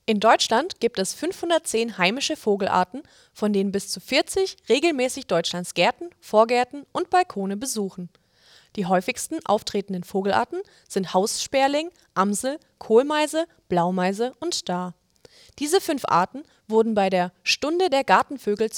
In Deutschland gibt es 510 heimische Vogelarten, von denen bis zu 40 regelmäßig Deutschlands Gärten, Vorgärten und Balkone besuchen. Die häufigsten auftretenden Vogelarten sind Haussperling, Amsel, Kohlmeise, Blaumeise und Stár. Diese 5 Arten wurden bei der Stunde der Gartenvögel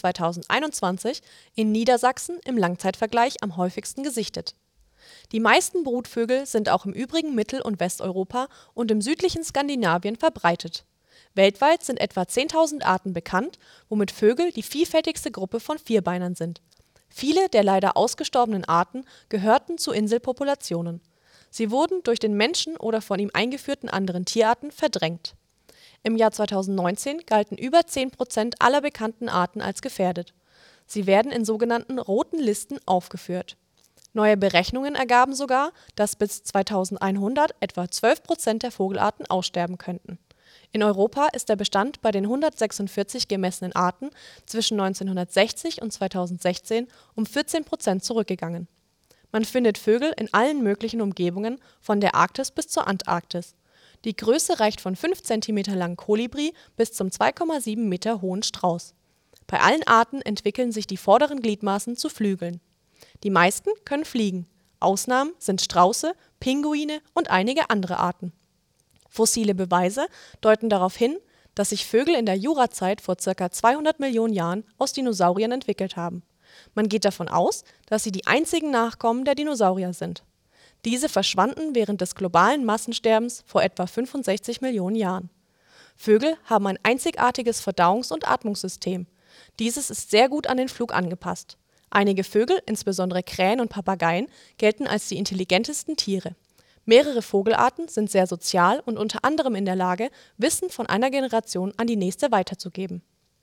2021 in Niedersachsen im Langzeitvergleich am häufigsten gesichtet. Die meisten Brutvögel sind auch im übrigen Mittel- und Westeuropa und im südlichen Skandinavien verbreitet. Weltweit sind etwa 10.000 Arten bekannt, womit Vögel die vielfältigste Gruppe von Vierbeinern sind. Viele der leider ausgestorbenen Arten gehörten zu Inselpopulationen. Sie wurden durch den Menschen oder von ihm eingeführten anderen Tierarten verdrängt. Im Jahr 2019 galten über 10% aller bekannten Arten als gefährdet. Sie werden in sogenannten roten Listen aufgeführt. Neue Berechnungen ergaben sogar, dass bis 2100 etwa 12% der Vogelarten aussterben könnten. In Europa ist der Bestand bei den 146 gemessenen Arten zwischen 1960 und 2016 um 14% zurückgegangen. Man findet Vögel in allen möglichen Umgebungen, von der Arktis bis zur Antarktis. Die Größe reicht von 5 cm langen Kolibri bis zum 2,7 Meter hohen Strauß. Bei allen Arten entwickeln sich die vorderen Gliedmaßen zu Flügeln. Die meisten können fliegen. Ausnahmen sind Strauße, Pinguine und einige andere Arten. Fossile Beweise deuten darauf hin, dass sich Vögel in der Jurazeit vor ca. 200 Millionen Jahren aus Dinosauriern entwickelt haben. Man geht davon aus, dass sie die einzigen Nachkommen der Dinosaurier sind. Diese verschwanden während des globalen Massensterbens vor etwa 65 Millionen Jahren. Vögel haben ein einzigartiges Verdauungs- und Atmungssystem. Dieses ist sehr gut an den Flug angepasst. Einige Vögel, insbesondere Krähen und Papageien, gelten als die intelligentesten Tiere. Mehrere Vogelarten sind sehr sozial und unter anderem in der Lage, Wissen von einer Generation an die nächste weiterzugeben.